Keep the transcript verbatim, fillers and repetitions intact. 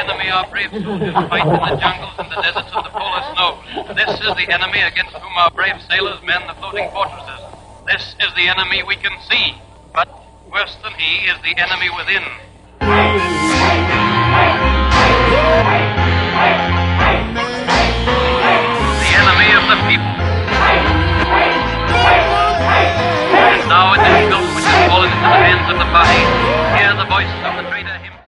enemy our brave soldiers fight in the jungles and the deserts of the polar snows. This is the enemy against whom our brave sailors man the floating fortresses. This is the enemy we can see, but worse than he is the enemy within. The enemy of the people. And now it is film which has fallen into the hands of the party.